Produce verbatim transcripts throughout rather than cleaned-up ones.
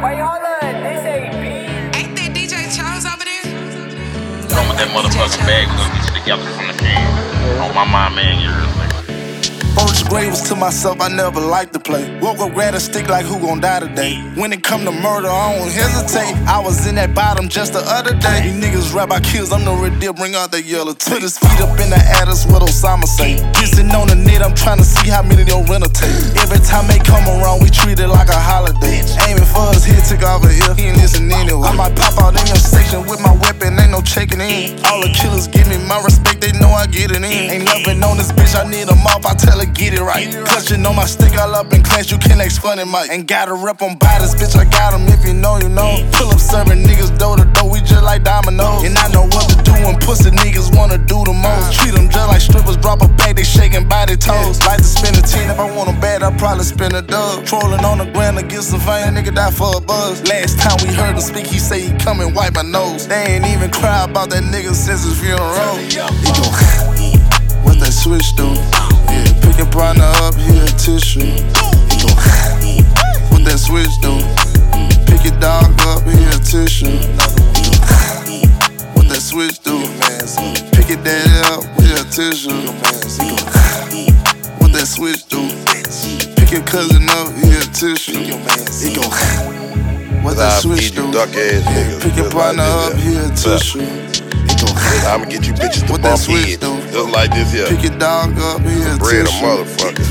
Wait, hold on. They say B. Ain't that D J Charles over there? Come with that motherfucking bag, we gonna get you together from the can. On my mind, man, you're First grade was to myself, I never liked to play. Woke up, grabbed a stick like who gon' die today. When it come to murder, I don't hesitate. I was in that bottom just the other day. These niggas rap about kills, I'm the red deal, bring out that yellow tape. Put his feet up in the air, that's what Osama say. Pissing on the net, I'm trying to see how many they'll take. Every time they come around, we treat it like a holiday. Aiming for his head, took off a ear, he ain't listen anyway. I might pop out in your section with my weapon, ain't no checking in. All the killers give me my respect, they know I get it in. Ain't loving on this bitch, I need them off, I tell her get it right. Clutching on my stick all up in class, you can't act funny, Mike. Ain't got a rep on bodies, bitch, I got them if you know, you know. Pull up serving niggas door to door, we just like dominoes. And I know what to do when pussy niggas wanna do the most. Treat them just like strippers, drop a bag, they shaking by their toes. Like to spend a ten, if I want them bad, I'll probably spend a dub. Trolling on the ground to get some fame, nigga die for a buzz. Last time we heard him speak, he say he come and wipe my nose. They ain't even cry about that nigga since his funeral. He go, what that switch do? Yeah, pick your partner up, here a tissue. He go, what that switch do? Pick your dog up, here a tissue. He go, what that switch do? Pick your daddy up, here a tissue. He go, what that switch do? Pick your cousin up, here a tissue. He go, what that switch do? Pick your partner up, here a tissue. I'ma get you bitches to bump heads, just like this here. Pick your dog up, here Bread a motherfucker.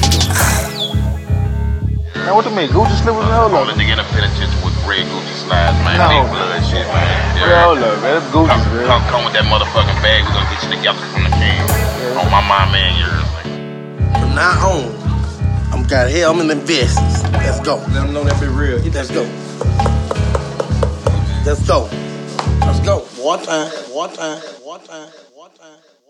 Man, what you mean? Gucci slippers and hold Only up. nigga in a penitentiary with red Gucci slides, man. No. Big blood shit, man. Yeah, hold up, man. That's Gucci, come, man. come, come with that motherfucking bag, we gonna get you together from the can. Yeah. On my mind, man, you're From now on, I'm got here, I'm in the business. Let's go. Let them know that be real. Let's go. Let's go. Let's go. One time, one time, one time, one time.